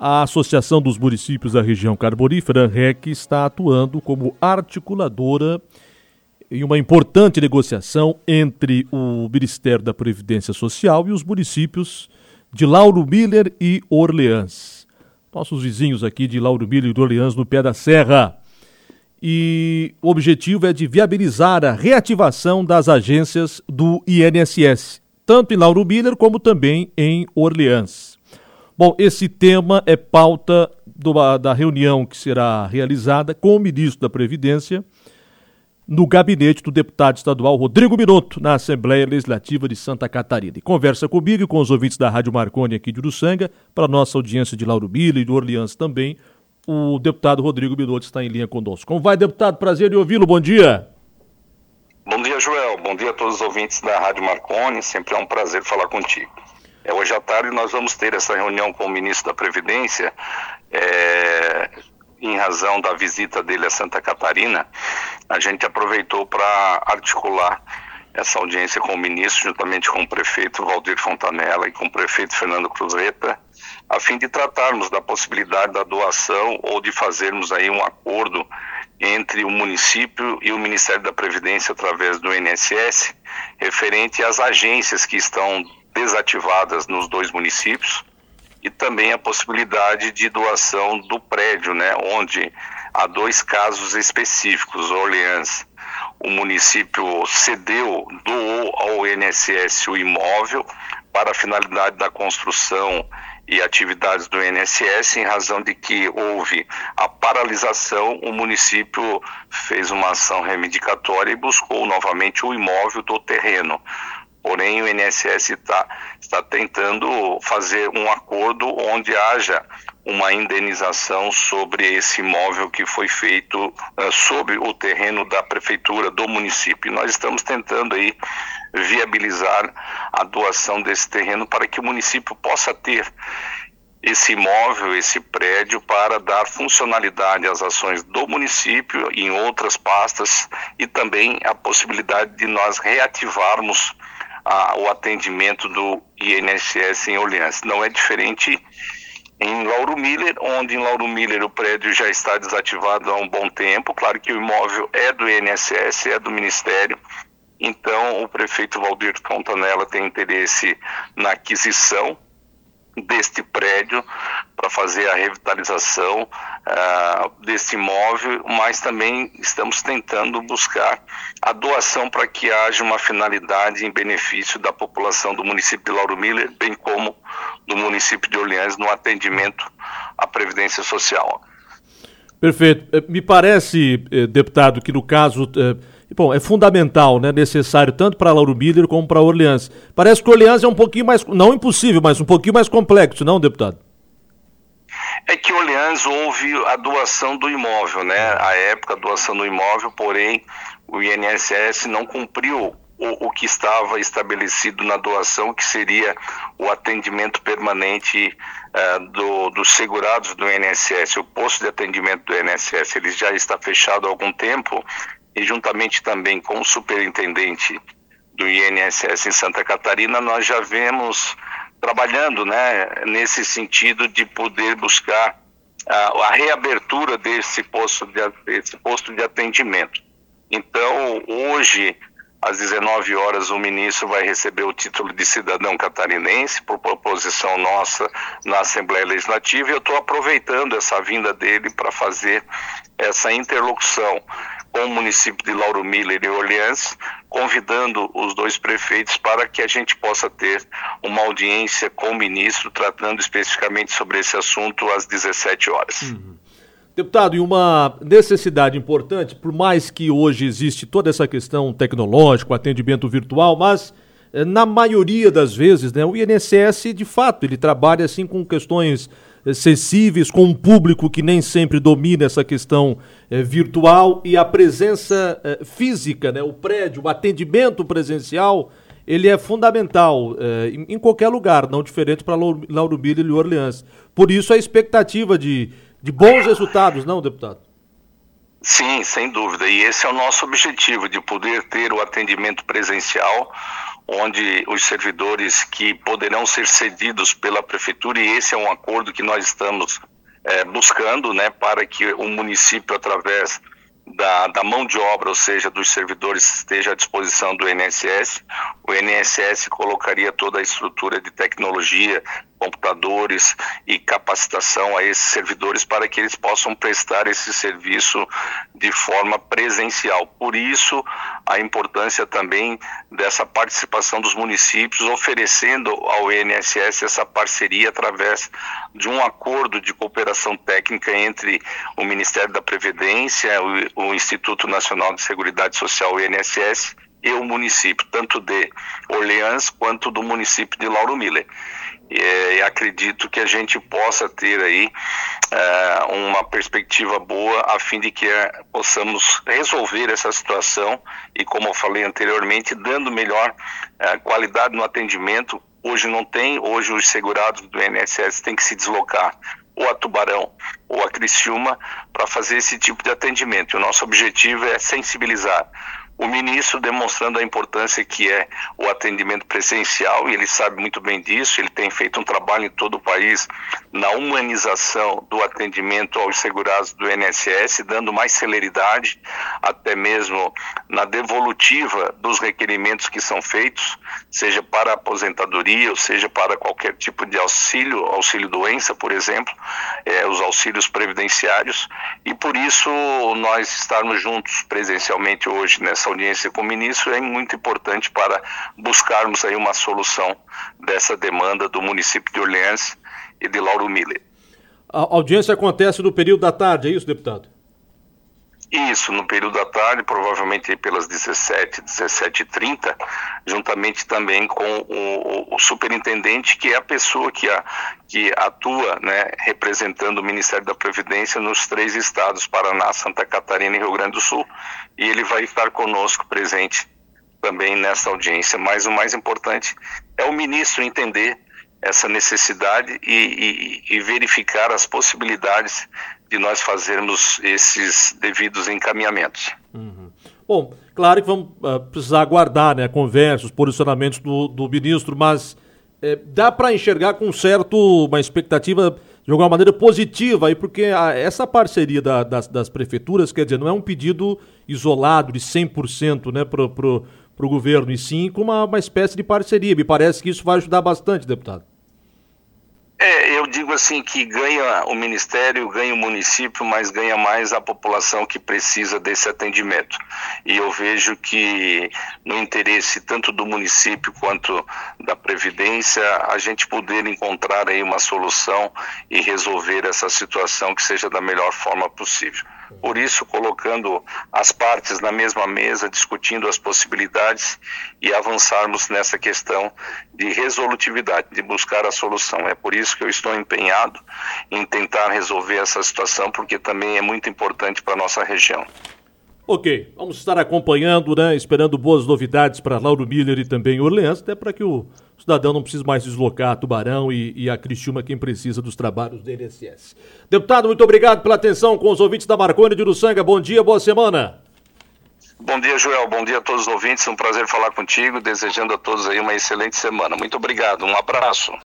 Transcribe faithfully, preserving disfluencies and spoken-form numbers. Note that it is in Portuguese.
A Associação dos Municípios da Região Carbonífera, ANREC, está atuando como articuladora em uma importante negociação entre o Ministério da Previdência Social e os municípios de Lauro Miller e Orleans. Nossos vizinhos aqui de Lauro Miller e Orleans, no pé da serra. E o objetivo é de viabilizar a reativação das agências do I N S S, tanto em Lauro Miller como também em Orleans. Bom, esse tema é pauta do, da reunião que será realizada com o ministro da Previdência no gabinete do deputado estadual Rodrigo Minotto, na Assembleia Legislativa de Santa Catarina. E conversa comigo e com os ouvintes da Rádio Marconi aqui de Uruçanga, para a nossa audiência de Lauro Miller e de Orleans também, o deputado Rodrigo Minotto está em linha conosco. Como vai, deputado? Prazer em ouvi-lo. Bom dia. Bom dia, Joel. Bom dia a todos os ouvintes da Rádio Marconi. Sempre é um prazer falar contigo. É, hoje à tarde nós vamos ter essa reunião com o ministro da Previdência, é, em razão da visita dele a Santa Catarina. A gente aproveitou para articular essa audiência com o ministro, juntamente com o prefeito Valdir Fontanella e com o prefeito Fernando Cruzeta, a fim de tratarmos da possibilidade da doação ou de fazermos aí um acordo entre o município e o Ministério da Previdência através do I N S S, referente às agências que estão desativadas nos dois municípios, e também a possibilidade de doação do prédio, né, onde há dois casos específicos. Orleans, o município cedeu, doou ao I N S S o imóvel para a finalidade da construção e atividades do I N S S. Em razão de que houve a paralisação, o município fez uma ação reivindicatória e buscou novamente o imóvel do terreno. Porém, o I N S S tá, está tentando fazer um acordo onde haja uma indenização sobre esse imóvel que foi feito uh, sobre o terreno da prefeitura do município. E nós estamos tentando aí viabilizar a doação desse terreno para que o município possa ter esse imóvel, esse prédio, para dar funcionalidade às ações do município em outras pastas, e também a possibilidade de nós reativarmos a, o atendimento do I N S S em Orleans. Não é diferente em Lauro Miller, onde em Lauro Miller o prédio já está desativado há um bom tempo. Claro que o imóvel é do I N S S, é do Ministério. Então, o prefeito Valdir Fontanella tem interesse na aquisição deste prédio para fazer a revitalização uh, desse imóvel, mas também estamos tentando buscar a doação para que haja uma finalidade em benefício da população do município de Lauro Miller, bem como do município de Orleans, no atendimento à Previdência Social. Perfeito. Me parece, deputado, que no caso... Bom, é fundamental, né, necessário tanto para Lauro Miller como para Orleans. Parece que Orleans é um pouquinho mais, não impossível, mas um pouquinho mais complexo, não, deputado? É que Orleans houve a doação do imóvel, né? À época, a doação do imóvel, porém, o I N S S não cumpriu o, o que estava estabelecido na doação, que seria o atendimento permanente uh, do, dos segurados do I N S S. O posto de atendimento do I N S S ele já está fechado há algum tempo, e juntamente também com o superintendente do I N S S em Santa Catarina, nós já vemos trabalhando, né, nesse sentido de poder buscar a, a reabertura desse posto, de, desse posto de atendimento. Então, hoje, às dezenove horas, o ministro vai receber o título de cidadão catarinense, por proposição nossa na Assembleia Legislativa, e eu estou aproveitando essa vinda dele para fazer essa interlocução com o município de Lauro Miller e Orleans, convidando os dois prefeitos para que a gente possa ter uma audiência com o ministro, tratando especificamente sobre esse assunto às dezessete horas. Uhum. Deputado, e uma necessidade importante, por mais que hoje existe toda essa questão tecnológica, o atendimento virtual, mas na maioria das vezes, né, o I N S S, de fato, ele trabalha assim com questões acessíveis, com um público que nem sempre domina essa questão eh, virtual, e a presença eh, física, né, o prédio, o atendimento presencial, ele é fundamental eh, em, em qualquer lugar, não diferente para Lauro Miller e Orleans. Por isso a expectativa de, de bons resultados, não, deputado? Sim, sem dúvida, e esse é o nosso objetivo, de poder ter o atendimento presencial, onde os servidores que poderão ser cedidos pela prefeitura, e esse é um acordo que nós estamos é, buscando, né, para que o município, através da, da mão de obra, ou seja, dos servidores, esteja à disposição do I N S S. O I N S S colocaria toda a estrutura de tecnologia, computadores e capacitação a esses servidores para que eles possam prestar esse serviço de forma presencial. Por isso, a importância também dessa participação dos municípios, oferecendo ao I N S S essa parceria através de um acordo de cooperação técnica entre o Ministério da Previdência, o, o Instituto Nacional de Seguridade Social, o I N S S, e o município, tanto de Orleans quanto do município de Lauro Miller. E, e acredito que a gente possa ter aí é, uma perspectiva boa a fim de que é, possamos resolver essa situação e, como eu falei anteriormente, dando melhor é, qualidade no atendimento. Hoje não tem, hoje os segurados do I N S S têm que se deslocar ou a Tubarão ou a Criciúma para fazer esse tipo de atendimento. O nosso objetivo é sensibilizar o ministro, demonstrando a importância que é o atendimento presencial, e ele sabe muito bem disso. Ele tem feito um trabalho em todo o país na humanização do atendimento aos segurados do I N S S, dando mais celeridade, até mesmo na devolutiva dos requerimentos que são feitos, seja para aposentadoria, ou seja para qualquer tipo de auxílio, auxílio-doença, por exemplo, é, os auxílios previdenciários, e por isso nós estarmos juntos presencialmente hoje nessa audiência com o ministro é muito importante para buscarmos aí uma solução dessa demanda do município de Orleans e de Lauro Miller. A audiência acontece no período da tarde, é isso, deputado? Isso, no período da tarde, provavelmente pelas dezessete, dezessete e trinta, juntamente também com o, o superintendente, que é a pessoa que, a, que atua, né, representando o Ministério da Previdência nos três estados, Paraná, Santa Catarina e Rio Grande do Sul, e ele vai estar conosco presente também nessa audiência. Mas o mais importante é o ministro entender essa necessidade e, e, e verificar as possibilidades de nós fazermos esses devidos encaminhamentos. Uhum. Bom, claro que vamos uh, precisar aguardar, né, a conversa, os posicionamentos do, do ministro, mas é, dá para enxergar com certo, uma expectativa de alguma maneira positiva, aí, porque a, essa parceria da, das, das prefeituras, quer dizer, não é um pedido isolado de cem por cento, né, para o governo, e sim com uma, uma espécie de parceria. Me parece que isso vai ajudar bastante, deputado. É, eu digo assim que ganha o Ministério, ganha o município, mas ganha mais a população que precisa desse atendimento. E eu vejo que no interesse tanto do município quanto da Previdência, a gente poder encontrar aí uma solução e resolver essa situação que seja da melhor forma possível. Por isso, colocando as partes na mesma mesa, discutindo as possibilidades e avançarmos nessa questão de resolutividade, de buscar a solução. É por isso que eu estou empenhado em tentar resolver essa situação, porque também é muito importante para a nossa região. Ok, vamos estar acompanhando, né, esperando boas novidades para Lauro Miller e também Orleans, até para que o cidadão não precise mais deslocar a Tubarão e, e a Criciúma, quem precisa dos trabalhos do I N S S. Deputado, muito obrigado pela atenção com os ouvintes da Marconi de Uruçanga. Bom dia, boa semana. Bom dia, Joel. Bom dia a todos os ouvintes. É um prazer falar contigo, desejando a todos aí uma excelente semana. Muito obrigado. Um abraço.